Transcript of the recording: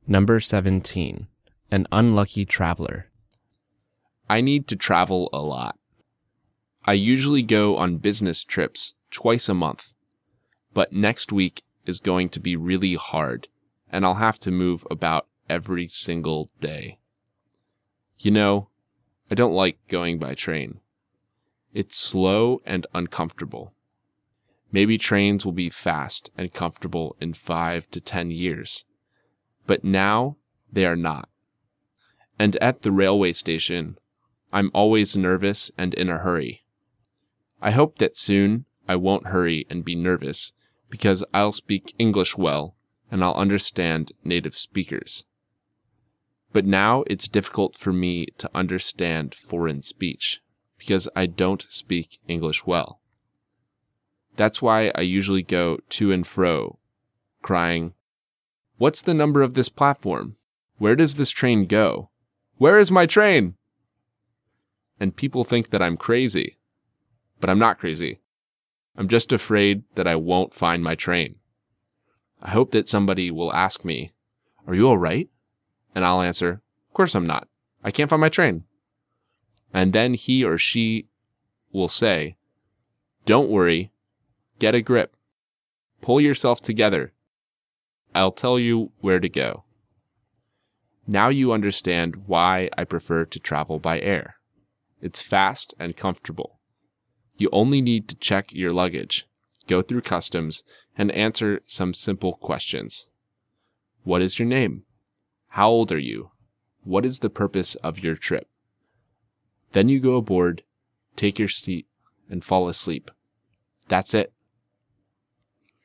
Number 17. An unlucky traveler. I need to travel a lot. I usually go on business trips twice a month, but next week is going to be really hard, and I'll have to move about every single day. You know, I don't like going by train. It's slow and uncomfortable. Maybe trains will be fast and comfortable in 5 to 10 years, but now they are not. And at the railway station, I'm always nervous and in a hurry. I hope that soon I won't hurry and be nervous, because I'll speak English well and I'll understand native speakers. But now it's difficult for me to understand foreign speech, because I don't speak English well. That's why I usually go to and fro, crying, "What's the number of this platform? Where does this train go? Where is my train?" And people think that I'm crazy. But I'm not crazy. I'm just afraid that I won't find my train. I hope that somebody will ask me, "Are you all right?" And I'll answer, "Of course I'm not. I can't find my train." And then he or she will say, "Don't worry. Get a grip. Pull yourself together. I'll tell you where to go." Now you understand why I prefer to travel by air. It's fast and comfortable. You only need to check your luggage, go through customs, and answer some simple questions. What is your name? How old are you? What is the purpose of your trip? Then you go aboard, take your seat, and fall asleep. That's it.